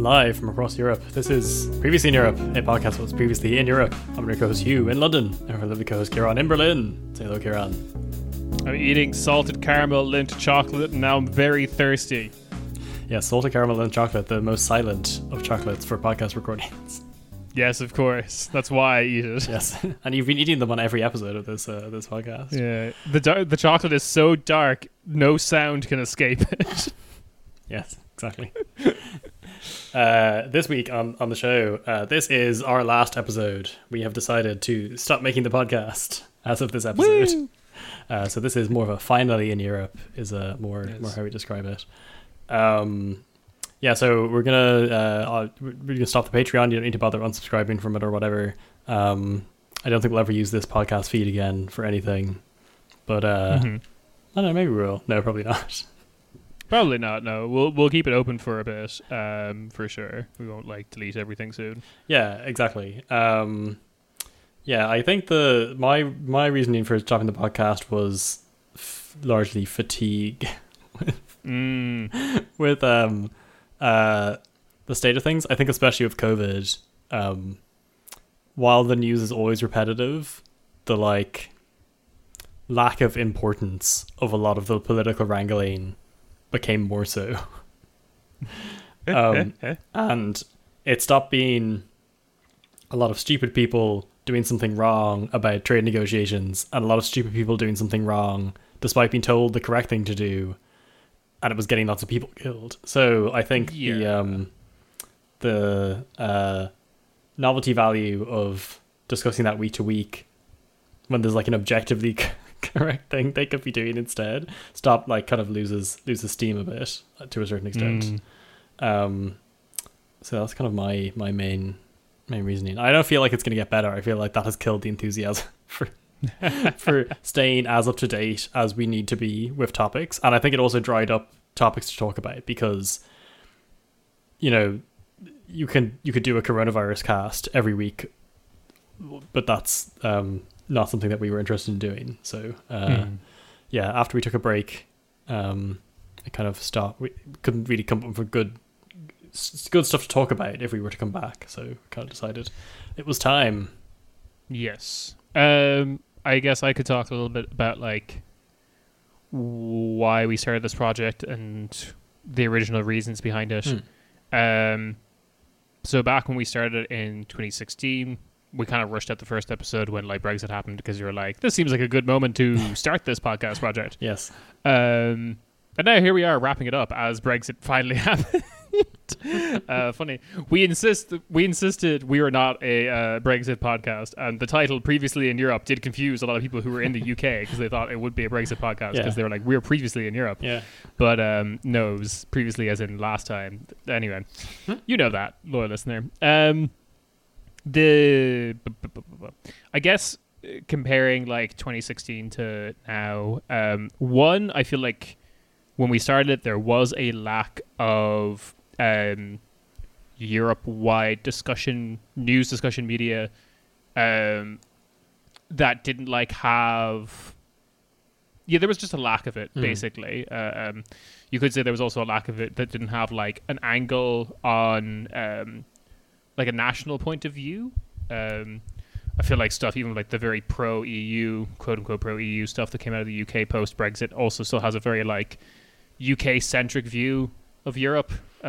live from across Europe. This is Previously in Europe, a podcast that was previously in Europe. I'm your co-host Hugh in London, and our lovely co-host Kieran in Berlin. Say hello, Kieran. I'm eating salted caramel Lindt chocolate, and now I'm very thirsty. Yeah, salted caramel and chocolate, the most silent of chocolates for podcast recordings. Yes, of course. That's why I eat it. Yes, and you've been eating them on every episode of this podcast. Yeah, the chocolate is so dark, no sound can escape it. Yes, exactly. This week on the show, this is our last episode. We have decided to stop making the podcast as of this episode. So this is more of a finally in Europe is more how we describe it. Yeah, so we're gonna stop the Patreon. You don't need to bother unsubscribing from it or whatever. I don't think we'll ever use this podcast feed again for anything. But I don't know, maybe we will. No, probably not. Probably not. No, we'll keep it open for a bit, for sure. We won't delete everything soon. Yeah, exactly. Yeah, I think my reasoning for stopping the podcast was largely fatigue with the state of things. I think especially with COVID, while the news is always repetitive, the lack of importance of a lot of the political wrangling became more so. And it stopped being a lot of stupid people doing something wrong about trade negotiations and a lot of stupid people doing something wrong despite being told the correct thing to do, and it was getting lots of people killed. So I think the novelty value of discussing that week to week when there's an objectively correct thing they could be doing instead loses steam a bit to a certain extent. So that's kind of my main reasoning. I don't feel like it's going to get better. I feel like that has killed the enthusiasm for staying as up to date as we need to be with topics, and I think it also dried up topics to talk about because you could do a coronavirus cast every week, but that's not something that we were interested in doing. So yeah, after we took a break, it kind of stopped. We couldn't really come up with good stuff to talk about if we were to come back, so kind of decided it was time. Yes. I guess I could talk a little bit about why we started this project and the original reasons behind it. So back when we started in 2016, we kind of rushed out the first episode when Brexit happened because you were like, this seems like a good moment to start this podcast project. Yes. And now here we are wrapping it up as Brexit finally happened. Funny. We insisted we were not a Brexit podcast, and the title Previously in Europe did confuse a lot of people who were in the UK because they thought it would be a Brexit podcast because they were like, we're previously in Europe. Yeah. But no, it was previously as in last time. Anyway, you know that, loyal listener. I guess comparing 2016 to now, one, I feel like when we started it, there was a lack of Europe-wide news discussion media that didn't have... Yeah, there was just a lack of it, basically. You could say there was also a lack of it that didn't have an angle on a national point of view. I feel like stuff, even the very pro-EU, quote-unquote pro-EU stuff that came out of the UK post-Brexit also still has a very UK-centric view of Europe.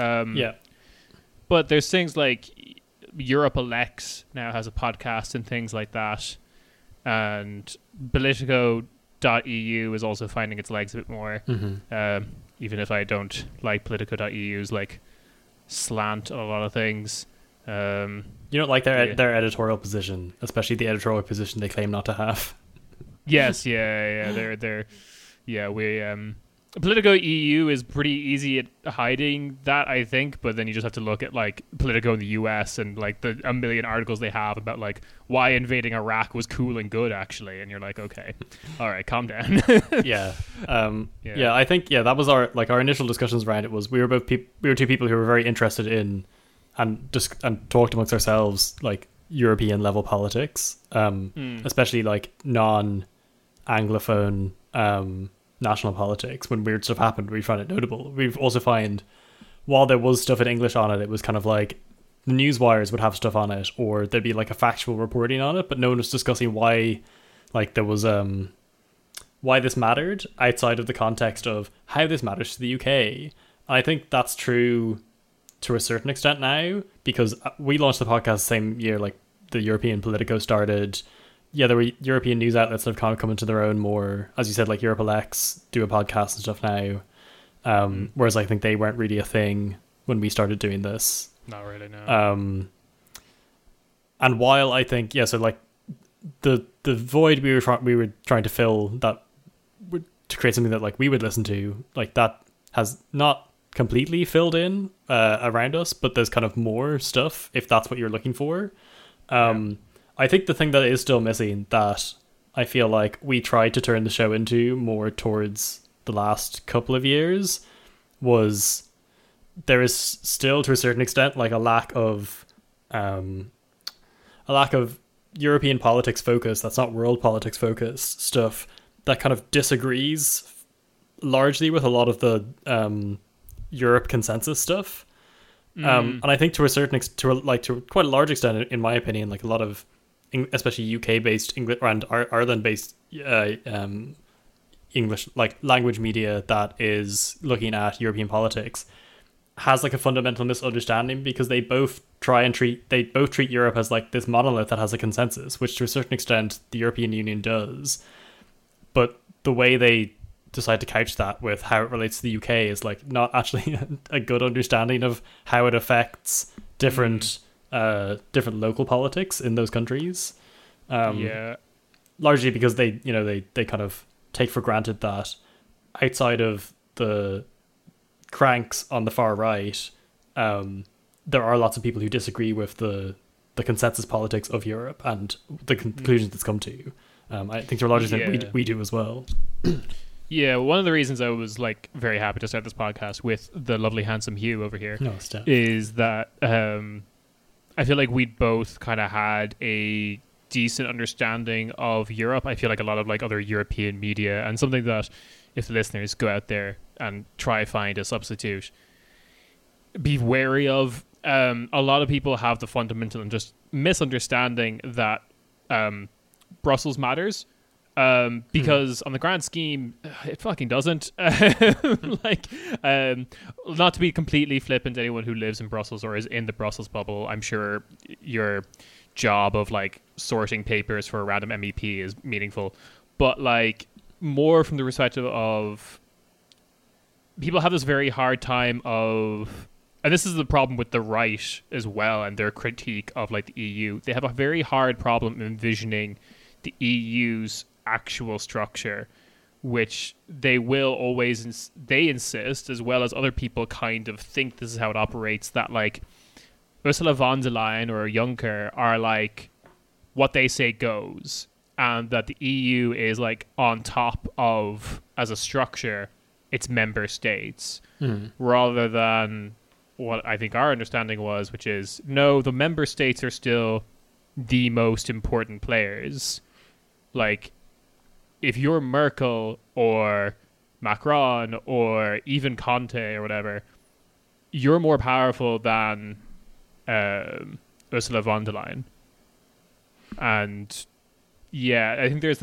But there's things like Europe Elects now has a podcast and things like that. And Politico.eu is also finding its legs a bit more. Even if I don't like Politico.eu's slant on a lot of things. You don't like their editorial position, especially the editorial position they claim not to have. Yes, yeah. Politico EU is pretty easy at hiding that, I think, but then you just have to look at Politico in the US and the a million articles they have about why invading Iraq was cool and good actually, and you're like, okay, all right, calm down. Yeah, I think that was our our initial discussions around it. Was we were two people who were very interested in and talked amongst ourselves European level politics, especially non-Anglophone national politics. When weird stuff happened, we found it notable. We've also find while there was stuff in English on it, it was kind of like the news wires would have stuff on it, or there'd be like a factual reporting on it, but no one was discussing why, like there was why this mattered outside of the context of how this matters to the UK. And I think that's true to a certain extent now, because we launched the podcast the same year like the European Politico started. Yeah, there were European news outlets that have kind of come into their own more, as you said, like EuropaLex do a podcast and stuff now. Whereas I think they weren't really a thing when we started doing this. Not really, no. And while I think, yeah, so like the void we were trying to fill, that to create something that like we would listen to, like that has not completely filled in around us, but there's kind of more stuff if that's what you're looking for. I think the thing that is still missing, that I feel like we tried to turn the show into more towards the last couple of years, was there is still to a certain extent like a lack of European politics focus that's not world politics focus stuff that kind of disagrees largely with a lot of the Europe consensus stuff. And I think to a certain to quite a large extent, in my opinion, like a lot of especially UK based English and Ireland based English like language media that is looking at European politics has like a fundamental misunderstanding, because they both treat Europe as like this monolith that has a consensus, which to a certain extent the European Union does, but the way they decide to couch that with how it relates to the UK is like not actually a good understanding of how it affects different local politics in those countries. Largely because they kind of take for granted that outside of the cranks on the far right, there are lots of people who disagree with the consensus politics of Europe and the conclusions it's come to. I think to a large extent we do as well. Yeah, one of the reasons I was like very happy to start this podcast with the lovely handsome Hugh over here is that I feel like we'd both kind of had a decent understanding of Europe. I feel like a lot of like other European media, and something that if the listeners go out there and try find a substitute, be wary of. A lot of people have the fundamental and just misunderstanding that Brussels matters. Because on the grand scheme, it fucking doesn't. Like, not to be completely flippant to anyone who lives in Brussels or is in the Brussels bubble, I'm sure your job of like sorting papers for a random MEP is meaningful, but like more from the perspective of people have this very hard time of, and this is the problem with the right as well and their critique of like the EU. They have a very hard problem envisioning the EU's actual structure, which they will always they insist, as well as other people kind of think this is how it operates, that like Ursula von der Leyen or Juncker are like what they say goes, and that the EU is like on top of, as a structure, its member states, rather than what I think our understanding was, which is no, the member states are still the most important players. Like, if you're Merkel or Macron or even Conte or whatever, you're more powerful than Ursula von der Leyen. And yeah, I think there's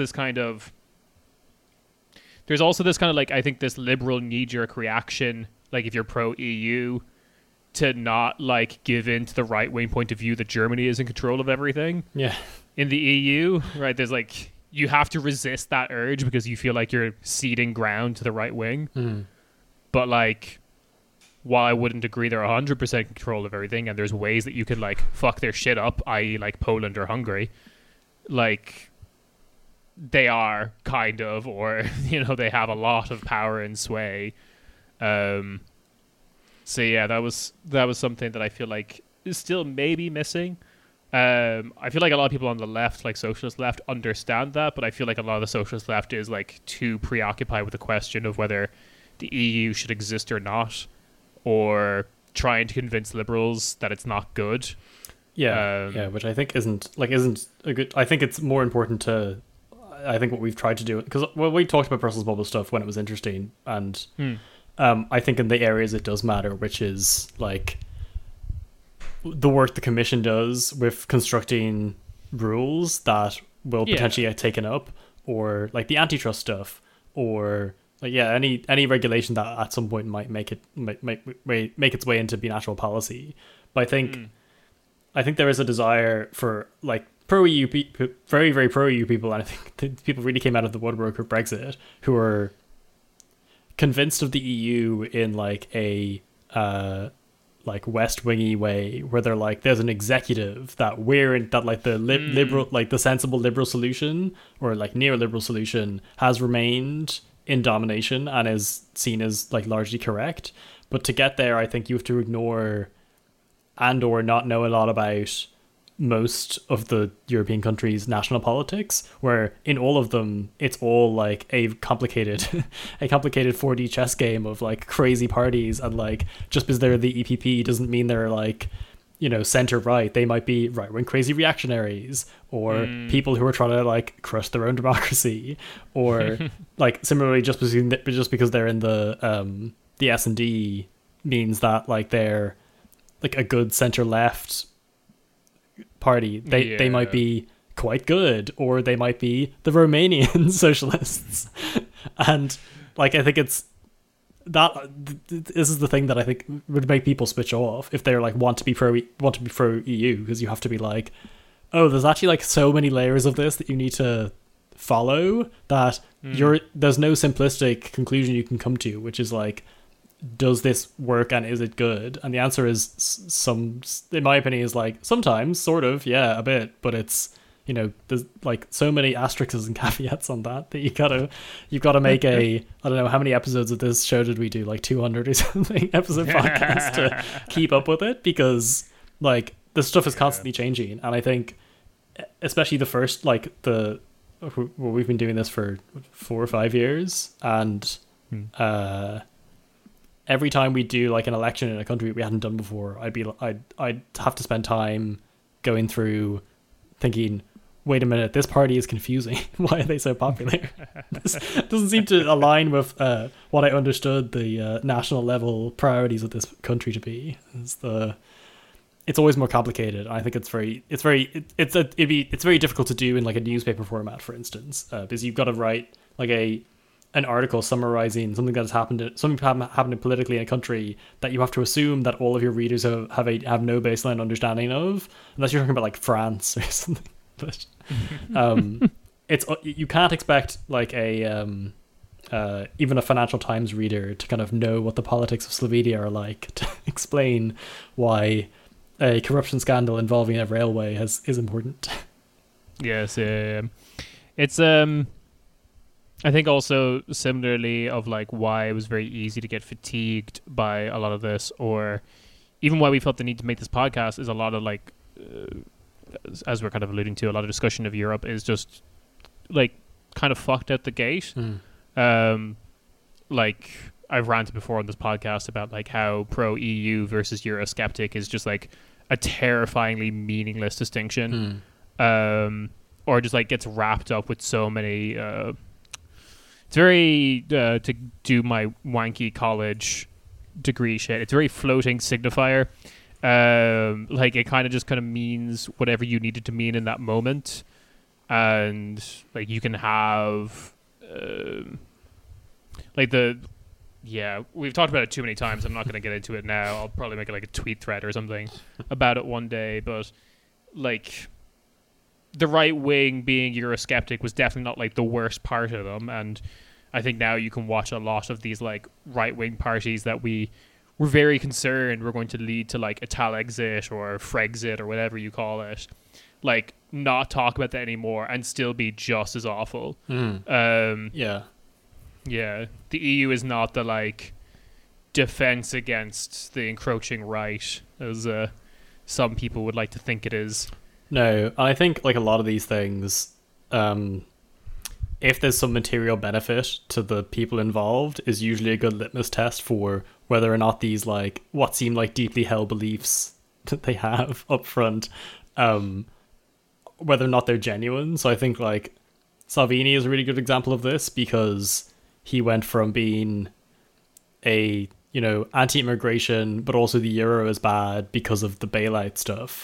also this kind of like, I think this liberal knee-jerk reaction, like if you're pro-EU, to not like give in to the right-wing point of view that Germany is in control of everything. Yeah. In the EU, right? There's like, you have to resist that urge because you feel like you're ceding ground to the right wing. But like, while I wouldn't agree they're 100% control of everything, and there's ways that you could like fuck their shit up, i.e. like Poland or Hungary, like they are kind of, or they have a lot of power and sway. So yeah, that was something that I feel like is still maybe missing. I feel like a lot of people on the left, like socialist left, understand that, but I feel like a lot of the socialist left is like too preoccupied with the question of whether the EU should exist or not, or trying to convince liberals that it's not good. Yeah, which I think isn't a good. I think it's more important to. I think what we've tried to do, because we talked about Brussels bubble stuff when it was interesting, and I think in the areas it does matter, which is like the work the commission does with constructing rules that will potentially get taken up, or like the antitrust stuff, or like any regulation that at some point might make its way into being actual policy. But I think there is a desire for like pro EU, very very pro EU people, and I think people really came out of the woodwork with Brexit, who are convinced of the EU in like a like West Wingy way, where they're like, there's an executive that like the liberal, like the sensible liberal solution or like neoliberal solution has remained in domination and is seen as like largely correct. But to get there, I think you have to ignore and or not know a lot about most of the European countries' national politics, where in all of them it's all like a complicated 4D chess game of like crazy parties, and like just because they're the EPP doesn't mean they're like, you know, center right. They might be right wing crazy reactionaries, or people who are trying to like crush their own democracy, or like similarly just because they're in the S&D means that like they're like a good center left party. They might be quite good, or they might be the Romanian socialists. And like I think it's that this is the thing that I think would make people switch off if they're like want to be pro EU, because you have to be like, oh, there's actually like so many layers of this that you need to follow that there's no simplistic conclusion you can come to, which is like, does this work and is it good? And the answer is in my opinion, is like sometimes, sort of, yeah, a bit, but it's, you know, there's like so many asterisks and caveats on that you've got to make a, I don't know how many episodes of this show did we do, like 200 or something episode podcast to keep up with it, because like this stuff is constantly changing. And I think especially the first, like we've been doing this for 4 or 5 years, and every time we do like an election in a country we hadn't done before, I'd have to spend time going through thinking, wait a minute, this party is confusing. Why are they so popular? This doesn't seem to align with what I understood the national level priorities of this country to be. It's always more complicated. I think it's very difficult to do in like a newspaper format, for instance, because you've got to write like an article summarizing something that has happened, happening politically in a country that you have to assume that all of your readers have no baseline understanding of, unless you're talking about like France or something. But it's, you can't expect like even a Financial Times reader to kind of know what the politics of Slovenia are like to explain why a corruption scandal involving a railway is important. Yes, it's I think also similarly of like why it was very easy to get fatigued by a lot of this, or even why we felt the need to make this podcast, is a lot of like, as we're kind of alluding to, a lot of discussion of Europe is just like kind of fucked out the gate. Like I've ranted before on this podcast about like how pro EU versus Eurosceptic is just like a terrifyingly meaningless distinction, or just like gets wrapped up with so many it's very to do my wanky college degree shit, it's very floating signifier. Like it kind of means whatever you need it to mean in that moment, and like you can have like we've talked about it too many times. I'm not going to get into it now. I'll probably make it like a tweet thread or something about it one day. But like the right wing being Eurosceptic was definitely not like the worst part of them, and I think now you can watch a lot of these like right wing parties that we were very concerned were going to lead to like Italexit or Frexit or whatever you call it, like not talk about that anymore and still be just as awful. The EU is not the like defense against the encroaching right as some people would like to think it is. No, I think like a lot of these things, if there's some material benefit to the people involved, is usually a good litmus test for whether or not these like what seem like deeply held beliefs that they have up front, whether or not they're genuine. So I think like Salvini is a really good example of this, because he went from being a anti-immigration, but also the euro is bad because of the bailout stuff.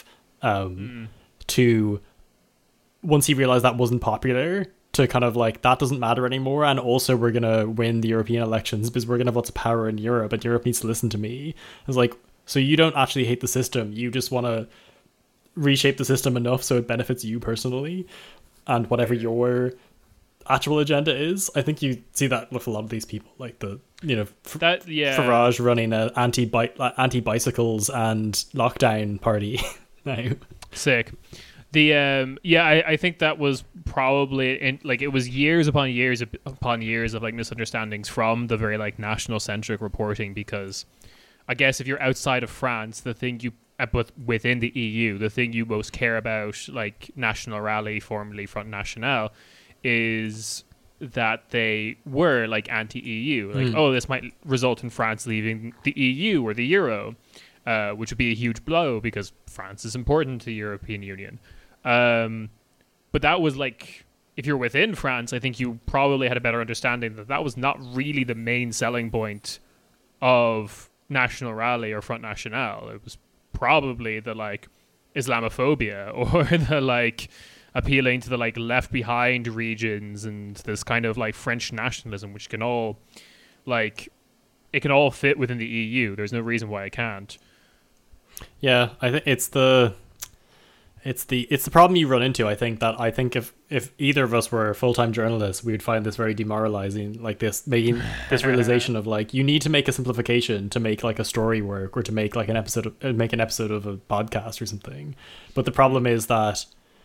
To once he realized that wasn't popular, to kind of like, that doesn't matter anymore, and also we're gonna win the European elections because we're gonna have lots of power in Europe, and Europe needs to listen to me. It's like, so you don't actually hate the system, you just want to reshape the system enough so it benefits you personally, and whatever your actual agenda is. I think you see that with a lot of these people, like the Farage running an anti-bicycles and lockdown party now. Sick. The I think that was probably it was years upon years of like misunderstandings from the very like national centric reporting, because I guess if you're outside of France, the thing you but within the EU, the thing you most care about, like National Rally, formerly Front National, is that they were like anti-EU, like this might result in France leaving the EU or the Euro, which would be a huge blow because France is important to the European Union. But that was like, if you're within France, I think you probably had a better understanding that that was not really the main selling point of National Rally or Front National. It was probably the like Islamophobia or the like appealing to the like left behind regions and this kind of like French nationalism, which can all like, it can all fit within the EU. There's no reason why it can't. Yeah, I think it's the problem you run into. I think if either of us were full-time journalists, we would find this very demoralizing, like making this realization of like, you need to make a simplification to make like a story work, or to make like an episode of a podcast or something. But the problem is that,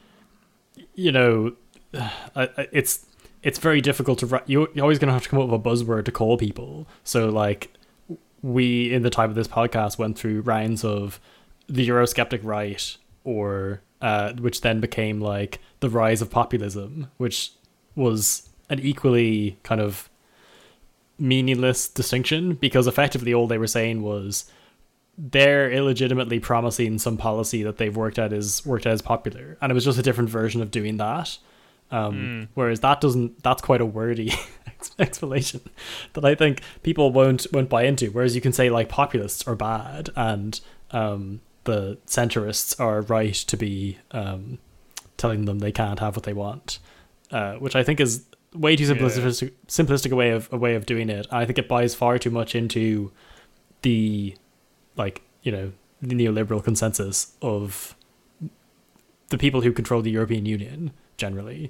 it's very difficult to write. You're always going to have to come up with a buzzword to call people. So like, we in the time of this podcast went through rounds of the Eurosceptic right, or which then became like the rise of populism, which was an equally kind of meaningless distinction, because effectively all they were saying was they're illegitimately promising some policy that they've worked out as popular, and it was just a different version of doing that. Whereas that's quite a wordy explanation that I think people won't buy into. Whereas you can say like populists are bad, and the centrists are right to be telling them they can't have what they want, which I think is way too simplistic a way of doing it. I think it buys far too much into the the neoliberal consensus of the people who control the European Union generally,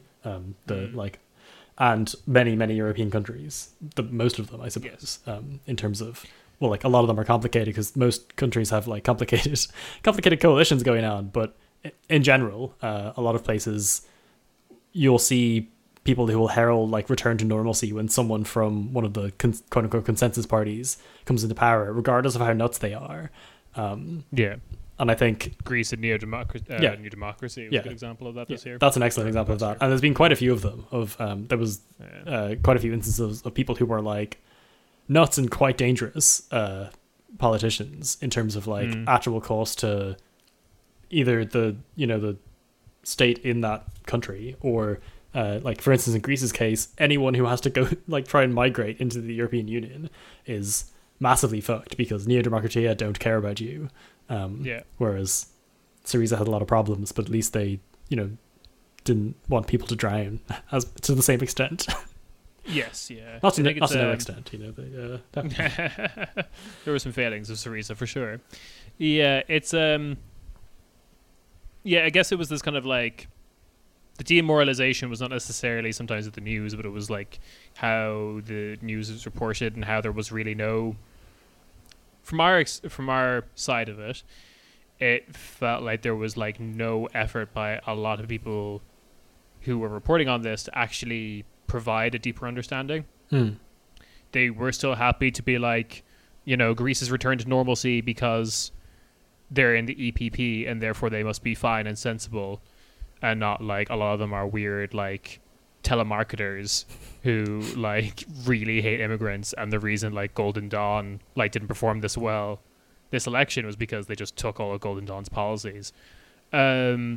and many European countries, most of them, I suppose, in terms of, well, like a lot of them are complicated because most countries have like complicated coalitions going on. But in general, a lot of places you'll see people who will herald like return to normalcy when someone from one of the quote unquote consensus parties comes into power, regardless of how nuts they are. And I think Greece and New Democracy was a good example of that this year. That's an excellent example of that. And there's been quite a few of them. There was quite a few instances of people who were like nuts and quite dangerous politicians in terms of like actual cost to either the state in that country, or like for instance in Greece's case, anyone who has to go like try and migrate into the European Union is massively fucked because Neo Democratia don't care about you. Whereas Syriza had a lot of problems, but at least they didn't want people to drown as to the same extent. Yes, yeah. Not to no extent, there were some failings of Syriza for sure. Yeah, it's I guess it was this kind of like, the demoralization was not necessarily sometimes with the news, but it was like how the news was reported and how there was really no, from our side of it, it felt like there was like no effort by a lot of people who were reporting on this to actually provide a deeper understanding. They were still happy to be like, Greece has returned to normalcy because they're in the EPP and therefore they must be fine and sensible, and not like a lot of them are weird like telemarketers who like really hate immigrants, and the reason like Golden Dawn like didn't perform this well this election was because they just took all of Golden Dawn's policies. There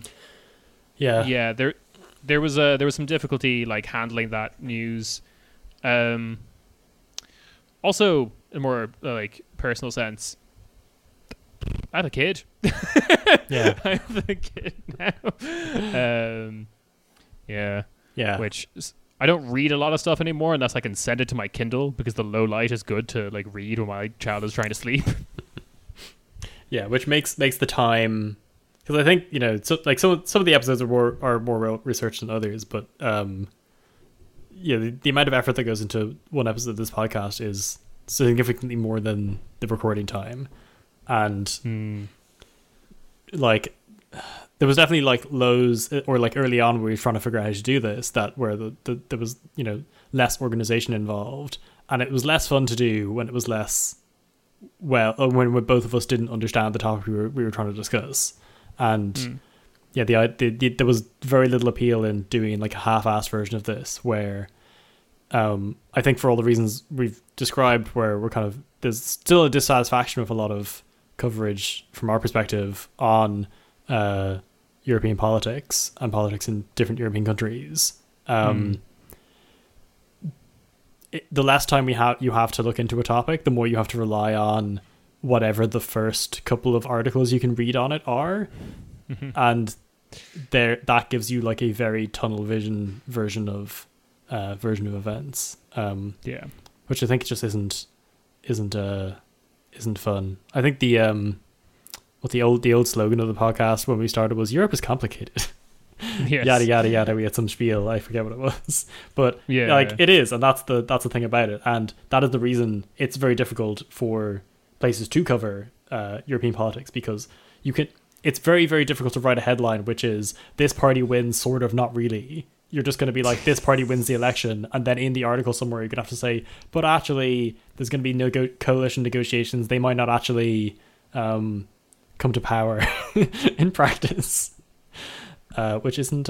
was some difficulty like handling that news. Also, a more like personal sense, I have a kid. Yeah. I have a kid now. Yeah. Which I don't read a lot of stuff anymore unless I can send it to my Kindle, because the low light is good to like read when my child is trying to sleep. Yeah, which makes the time, because I think, you know, so like some of the episodes are more well researched than others, but yeah, the amount of effort that goes into one episode of this podcast is significantly more than the recording time. And like there was definitely like lows, or like early on where we were trying to figure out how to do this, that where there was, you know, less organization involved, and it was less fun to do when it was less when both of us didn't understand the topic we were trying to discuss. And yeah, there was very little appeal in doing like a half-assed version of this, where I think for all the reasons we've described, where we're kind of, there's still a dissatisfaction with a lot of coverage from our perspective on European politics and politics in different European countries. The less time you have to look into a topic, the more you have to rely on whatever the first couple of articles you can read on it are. And that gives you like a very tunnel vision version of events. Which I think just isn't fun. I think the old slogan of the podcast when we started was "Europe is complicated." Yes. Yada yada yada. We had some spiel. I forget what it was, but yeah, like it is, and that's the thing about it, and that is the reason it's very difficult for places to cover European politics, because it's very, very difficult to write a headline which is "this party wins," sort of, not really. You're just going to be like, "this party wins the election," and then in the article somewhere you're going to have to say, "but actually there's going to be no coalition negotiations. They might not actually come to power in practice." Which isn't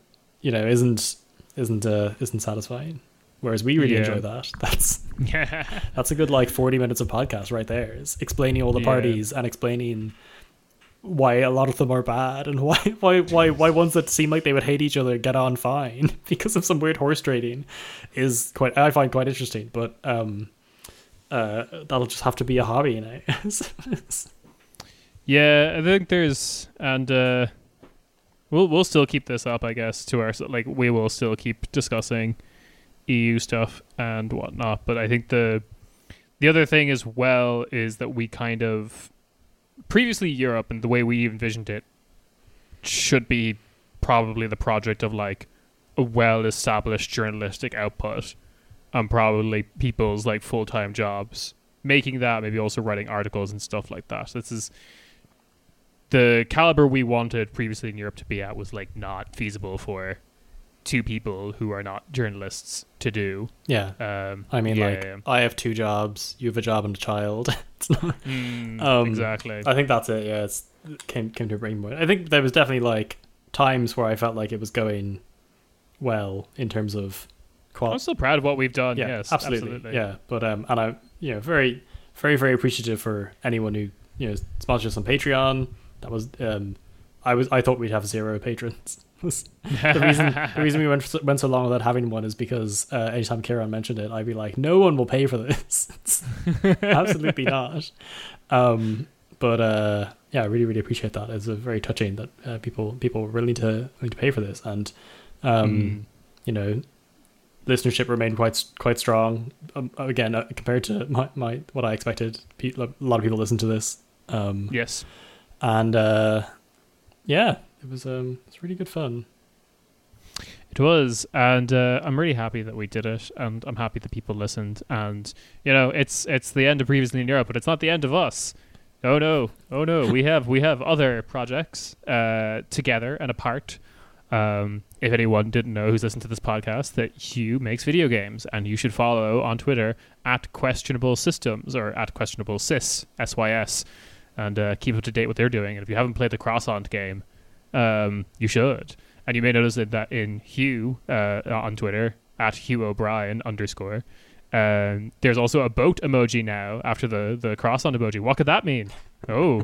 satisfying. Whereas we really enjoy that. That's a good like 40 minutes of podcast right there, is explaining all the parties and explaining why a lot of them are bad, and why ones that seem like they would hate each other get on fine because of some weird horse trading is I find quite interesting. But that'll just have to be a hobby now. Yeah, I think there's, and we'll still keep this up, I guess, to our, like, we will still keep discussing EU stuff and whatnot. But I think the other thing as well is that we kind of, previously Europe and the way we envisioned it should be probably the project of like a well-established journalistic output and probably people's like full-time jobs, making that, maybe also writing articles and stuff like that. This is the caliber we wanted previously in Europe to be at, was like not feasible for two people who are not journalists to do. I mean, I have two jobs, you have a job and a child. It's not, exactly. I think that's it. Yeah, it came to a breaking point. I think there was definitely like times where I felt like it was going well in terms of quality. I'm still proud of what we've done. Yeah, yes, absolutely. Yeah, but and I'm, you know, very, very, very appreciative for anyone who, you know, sponsors us on Patreon. That was I thought we'd have 0 patrons. the reason we went so long without having one is because anytime Kieran mentioned it, I'd be like, no one will pay for this. Absolutely not. But yeah, I really, really appreciate that. It's very touching that people were willing to pay for this, and you know, listenership remained quite strong. Again, compared to my what I expected, a lot of people listen to this. Yes. And yeah, it was it's really good fun. It was, and I'm really happy that we did it, and I'm happy that people listened. And you know, it's the end of Previously in Europe, but it's not the end of us. Oh no, we have other projects together and apart. If anyone didn't know who's listened to this podcast, that Hugh makes video games, and you should follow on Twitter at Questionable Systems, or at Questionable Sys, SYS, and keep up to date what they're doing. And if you haven't played the Crossant game, you should. And you may notice that in Hugh on Twitter at Hugh O'Brien _ There's also a boat emoji now after the cross on emoji. What could that mean? Oh,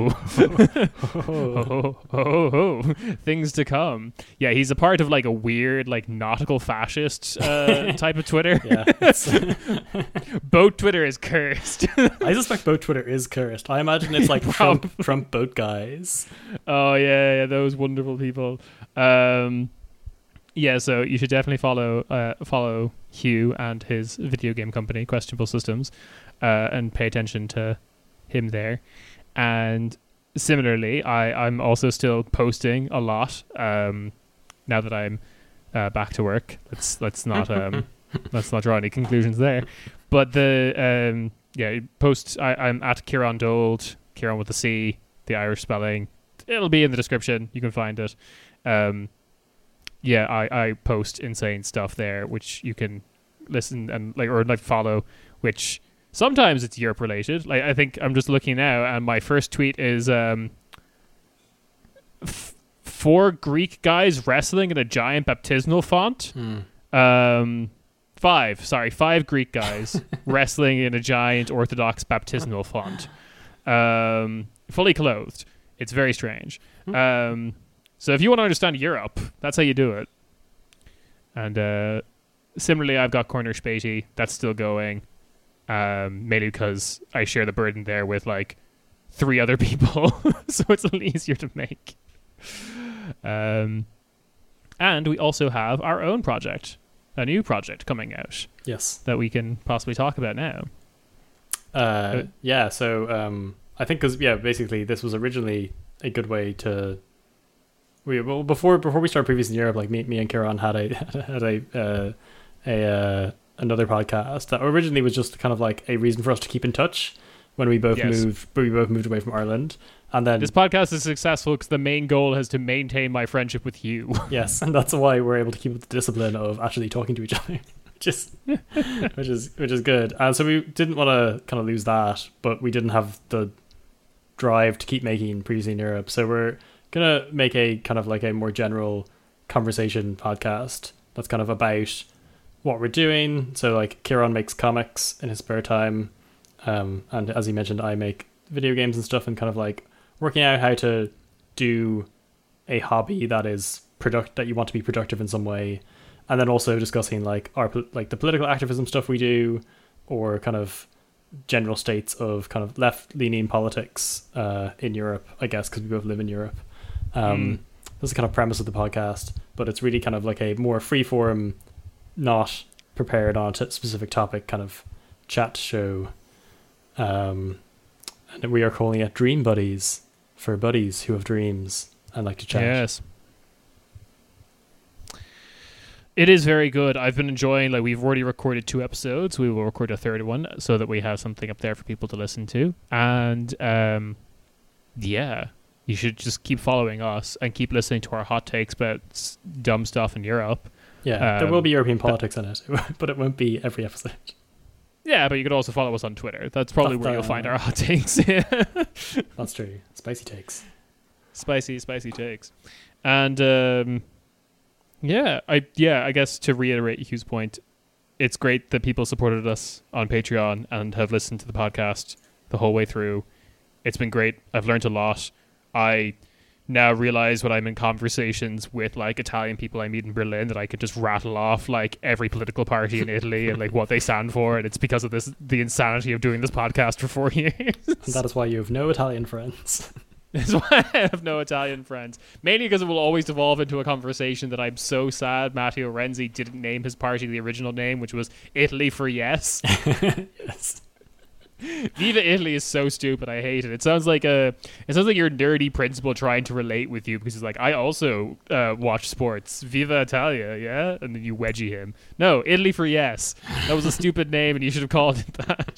things to come. Yeah, he's a part of like a weird like nautical fascist type of Twitter. Yeah, boat Twitter is cursed. I suspect boat Twitter is cursed. I imagine it's like Trump boat guys. Oh yeah, those wonderful people. Yeah, so you should definitely follow Hugh and his video game company, Questionable Systems, and pay attention to him there. And similarly, I'm also still posting a lot now that I'm back to work. Let's not draw any conclusions there. But post. I'm at Kieran Dold, Kieran with a C, the Irish spelling. It'll be in the description. You can find it. I post insane stuff there, which you can listen and follow, which sometimes it's Europe related. Like, I think I'm just looking now, and my first tweet is 4 Greek guys wrestling in a giant baptismal font. 5 Greek guys wrestling in a giant Orthodox baptismal font, fully clothed. It's very strange. So if you want to understand Europe, that's how you do it. And similarly, I've got Corner Spatey. That's still going. Mainly because I share the burden there with like 3 other people. So it's a little easier to make. And we also have our own project. A new project coming out. Yes. That we can possibly talk about now. So I think basically this was originally a good way to... before we started Previously in Europe, like me and Kieran had another podcast that originally was just kind of like a reason for us to keep in touch when we both moved away from Ireland. And then this podcast is successful because the main goal is to maintain my friendship with you. Yes, and that's why we're able to keep up the discipline of actually talking to each other, which is good. And so we didn't want to kind of lose that, but we didn't have the drive to keep making Previously in Europe. So we're gonna make a kind of like a more general conversation podcast that's kind of about what we're doing. So like Kieran makes comics in his spare time, and as he mentioned, I make video games and stuff, and kind of like working out how to do a hobby that is that you want to be productive in some way, and then also discussing like the political activism stuff we do, or kind of general states of kind of left-leaning politics in Europe, I guess, because we both live in Europe. That's the kind of premise of the podcast, but it's really kind of like a more free-form, not prepared on a specific topic kind of chat show. And we are calling it Dream Buddies, for buddies who have dreams and like to chat. Yes. It is very good. I've been enjoying, like, we've already recorded 2 episodes. We will record a 3rd one so that we have something up there for people to listen to. And you should just keep following us and keep listening to our hot takes about dumb stuff in Europe. Yeah, there will be European politics in it, but it won't be every episode. Yeah, but you could also follow us on Twitter. That's probably where you'll find our hot takes. That's true. Spicy takes. Spicy takes. And I guess to reiterate Hugh's point, it's great that people supported us on Patreon and have listened to the podcast the whole way through. It's been great. I've learned a lot. I now realize when I'm in conversations with like Italian people I meet in Berlin that I could just rattle off like every political party in Italy and like what they stand for, and it's because of the insanity of doing this podcast for 4 years. And that is why you have no Italian friends. That's why I have no Italian friends. Mainly because it will always devolve into a conversation that I'm so sad Matteo Renzi didn't name his party the original name, which was Italy for Yes. Yes. Viva Italy is so stupid. I hate it. It sounds like your nerdy principal trying to relate with you because he's like, I also watch sports. Viva Italia, yeah? And then you wedgie him. No, Italy for Yes. That was a stupid name and you should have called it that.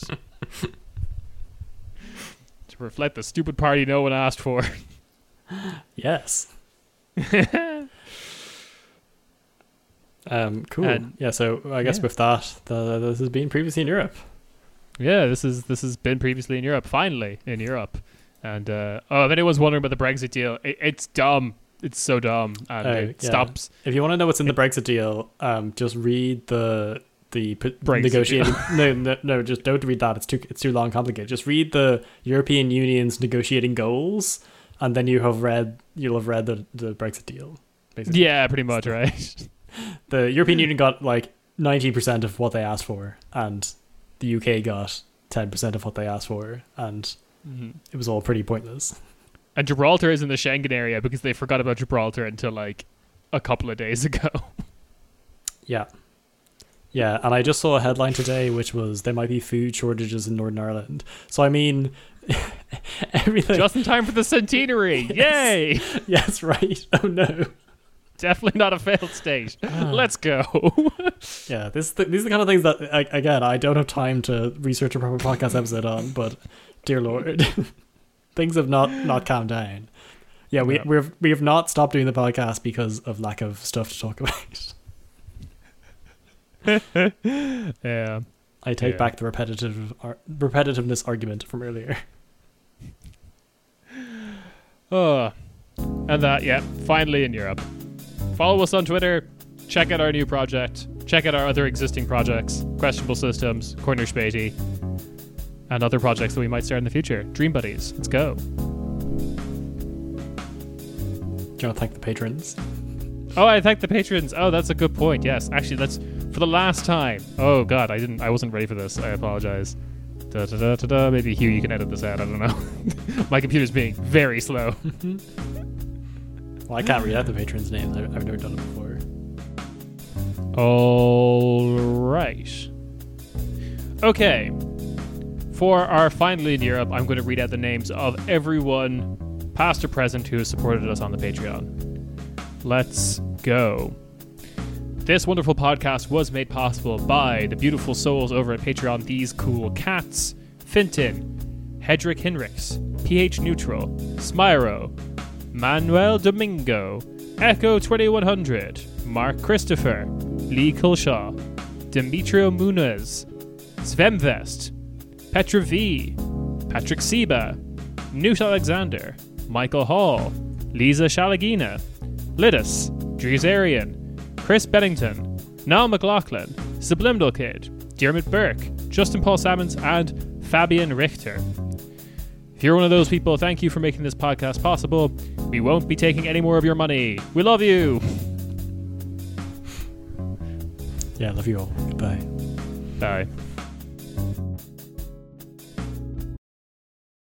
To reflect the stupid party no one asked for. Yes. Cool. And, so I guess with that, this has been Previously in Europe. Yeah, this has been Previously in Europe, finally in Europe. And if anyone's wondering about the Brexit deal, it's dumb. It's so dumb. And it stops. If you want to know what's in the Brexit deal, just read the negotiating. No, just don't read that. It's too long, complicated. Just read the European Union's negotiating goals, and then you'll have read the Brexit deal. Basically. Yeah, pretty much, right? The European Union got like 90% of what they asked for, and the UK got 10% of what they asked for, and it was all pretty pointless. And Gibraltar is in the Schengen area because they forgot about Gibraltar until like a couple of days ago. Yeah, and I just saw a headline today which was there might be food shortages in Northern Ireland. So I mean, everything just in time for the centenary. Yay! Yes, right. Oh no. Definitely not a failed state. Let's go. Yeah, these are the kind of things that, again, I don't have time to research a proper podcast episode on, but dear Lord, things have not calmed down. Yeah, we have not stopped doing the podcast because of lack of stuff to talk about. Yeah. I take back the repetitiveness argument from earlier. Oh, and that, finally in Europe. Follow us on Twitter. Check out our new project. Check out our other existing projects. Questionable Systems, Corner Spatey, and other projects that we might start in the future. Dream Buddies. Let's go. Do you want to thank the patrons? Oh, I thank the patrons. Oh, that's a good point. Yes. Actually, let's, for the last time. Oh, God, I wasn't ready for this. I apologize. Maybe, Hugh, you can edit this out. I don't know. My computer's being very slow. Well, I can't read out the patrons' names. I've never done it before. All right. Okay. For our Finally in Europe, I'm going to read out the names of everyone, past or present, who has supported us on the Patreon. Let's go. This wonderful podcast was made possible by the beautiful souls over at Patreon. These cool cats: Finton, Hedrick Hinrichs, PH Neutral, Smyro, Manuel Domingo, Echo 2100, Mark Christopher, Lee Kulshaw, Demetrio Munez, Svemvest, Petra V, Patrick Seba, Newt Alexander, Michael Hall, Lisa Shalagina, Lidus, Drizarian, Chris Bennington, Niall McLaughlin, Subliminal Kid, Dermot Burke, Justin Paul Salmons, and Fabian Richter. If you're one of those people, thank you for making this podcast possible. We won't be taking any more of your money. We love you. Yeah, love you all. Goodbye. Bye.